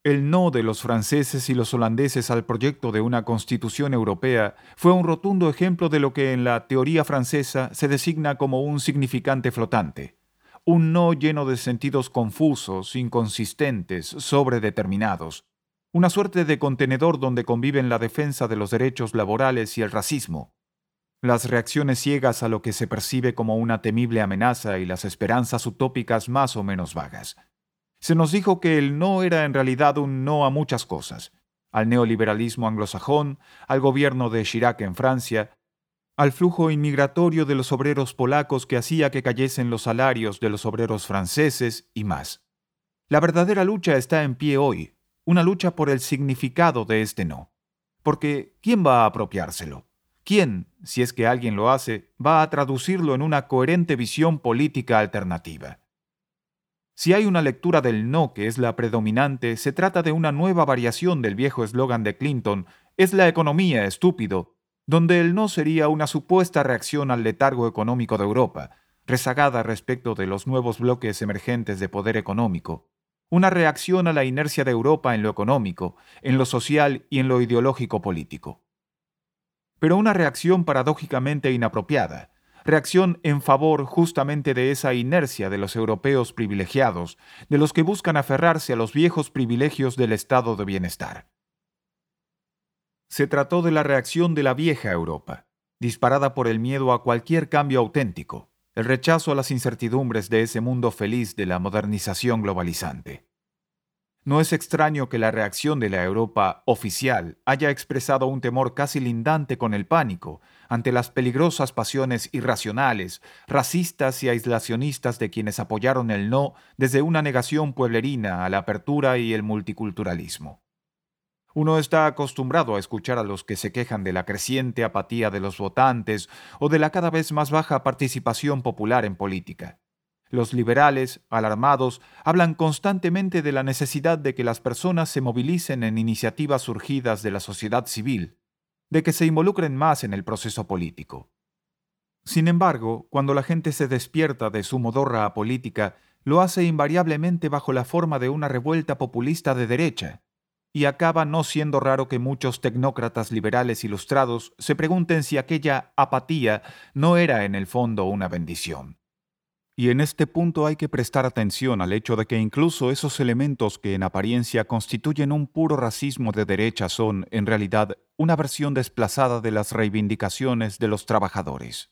El no de los franceses y los holandeses al proyecto de una constitución europea fue un rotundo ejemplo de lo que en la teoría francesa se designa como un significante flotante, un no lleno de sentidos confusos, inconsistentes, sobredeterminados, una suerte de contenedor donde conviven la defensa de los derechos laborales y el racismo, las reacciones ciegas a lo que se percibe como una temible amenaza y las esperanzas utópicas más o menos vagas. Se nos dijo que el no era en realidad un no a muchas cosas: al neoliberalismo anglosajón, al gobierno de Chirac en Francia, al flujo inmigratorio de los obreros polacos que hacía que cayesen los salarios de los obreros franceses y más. La verdadera lucha está en pie hoy, una lucha por el significado de este no. Porque ¿quién va a apropiárselo? ¿Quién, si es que alguien lo hace, va a traducirlo en una coherente visión política alternativa? Si hay una lectura del no que es la predominante, se trata de una nueva variación del viejo eslogan de Clinton: «Es la economía, estúpido», donde el no sería una supuesta reacción al letargo económico de Europa, rezagada respecto de los nuevos bloques emergentes de poder económico, una reacción a la inercia de Europa en lo económico, en lo social y en lo ideológico político. Pero una reacción paradójicamente inapropiada, reacción en favor justamente de esa inercia de los europeos privilegiados, de los que buscan aferrarse a los viejos privilegios del estado de bienestar. Se trató de la reacción de la vieja Europa, disparada por el miedo a cualquier cambio auténtico, el rechazo a las incertidumbres de ese mundo feliz de la modernización globalizante. No es extraño que la reacción de la Europa oficial haya expresado un temor casi lindante con el pánico ante las peligrosas pasiones irracionales, racistas y aislacionistas de quienes apoyaron el no desde una negación pueblerina a la apertura y el multiculturalismo. Uno está acostumbrado a escuchar a los que se quejan de la creciente apatía de los votantes o de la cada vez más baja participación popular en política. Los liberales, alarmados, hablan constantemente de la necesidad de que las personas se movilicen en iniciativas surgidas de la sociedad civil, de que se involucren más en el proceso político. Sin embargo, cuando la gente se despierta de su modorra apolítica, lo hace invariablemente bajo la forma de una revuelta populista de derecha, y acaba no siendo raro que muchos tecnócratas liberales ilustrados se pregunten si aquella apatía no era en el fondo una bendición. Y en este punto hay que prestar atención al hecho de que incluso esos elementos que en apariencia constituyen un puro racismo de derecha son, en realidad, una versión desplazada de las reivindicaciones de los trabajadores.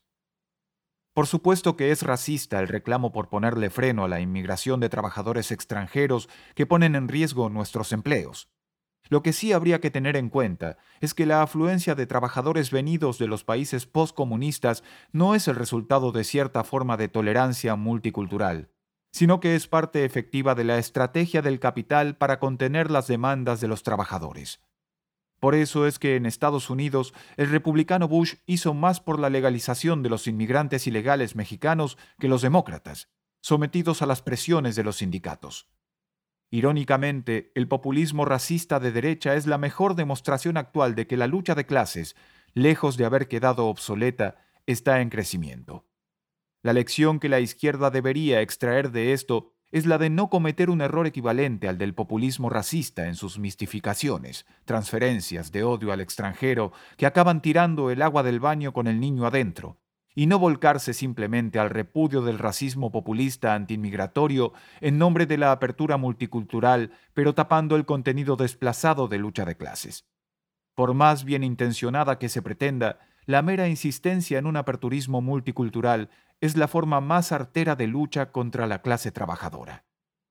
Por supuesto que es racista el reclamo por ponerle freno a la inmigración de trabajadores extranjeros que ponen en riesgo nuestros empleos. Lo que sí habría que tener en cuenta es que la afluencia de trabajadores venidos de los países postcomunistas no es el resultado de cierta forma de tolerancia multicultural, sino que es parte efectiva de la estrategia del capital para contener las demandas de los trabajadores. Por eso es que en Estados Unidos el republicano Bush hizo más por la legalización de los inmigrantes ilegales mexicanos que los demócratas, sometidos a las presiones de los sindicatos. Irónicamente, el populismo racista de derecha es la mejor demostración actual de que la lucha de clases, lejos de haber quedado obsoleta, está en crecimiento. La lección que la izquierda debería extraer de esto es la de no cometer un error equivalente al del populismo racista en sus mistificaciones, transferencias de odio al extranjero que acaban tirando el agua del baño con el niño adentro, y no volcarse simplemente al repudio del racismo populista antiinmigratorio en nombre de la apertura multicultural, pero tapando el contenido desplazado de lucha de clases. Por más bien intencionada que se pretenda, la mera insistencia en un aperturismo multicultural es la forma más artera de lucha contra la clase trabajadora.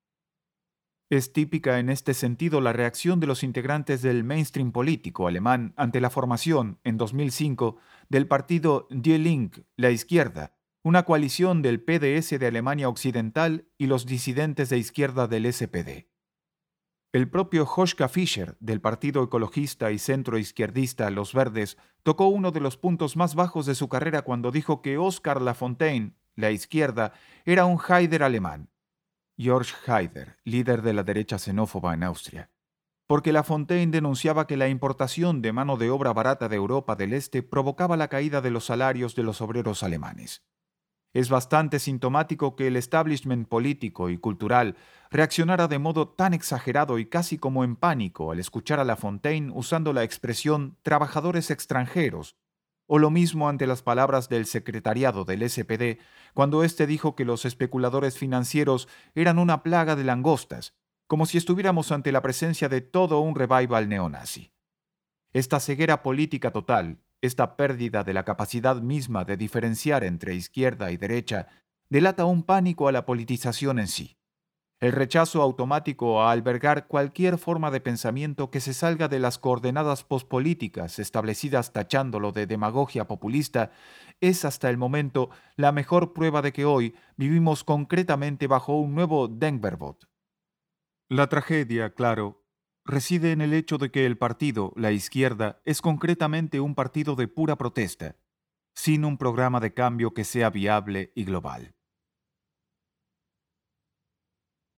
Es típica en este sentido la reacción de los integrantes del mainstream político alemán ante la formación, en 2005, del partido Die Linke, la izquierda, una coalición del PDS de Alemania Occidental y los disidentes de izquierda del SPD. El propio Joschka Fischer, del partido ecologista y centroizquierdista Los Verdes, tocó uno de los puntos más bajos de su carrera cuando dijo que Oskar Lafontaine, la izquierda, era un Haider alemán. George Haider, líder de la derecha xenófoba en Austria, porque Lafontaine denunciaba que la importación de mano de obra barata de Europa del Este provocaba la caída de los salarios de los obreros alemanes. Es bastante sintomático que el establishment político y cultural reaccionara de modo tan exagerado y casi como en pánico al escuchar a Lafontaine usando la expresión trabajadores extranjeros, o lo mismo ante las palabras del secretariado del SPD cuando éste dijo que los especuladores financieros eran una plaga de langostas, como si estuviéramos ante la presencia de todo un revival neonazi. Esta ceguera política total, esta pérdida de la capacidad misma de diferenciar entre izquierda y derecha, delata un pánico a la politización en sí. El rechazo automático a albergar cualquier forma de pensamiento que se salga de las coordenadas pospolíticas establecidas tachándolo de demagogia populista es hasta el momento la mejor prueba de que hoy vivimos concretamente bajo un nuevo Denkverbot. La tragedia, claro, reside en el hecho de que el partido, la izquierda, es concretamente un partido de pura protesta, sin un programa de cambio que sea viable y global.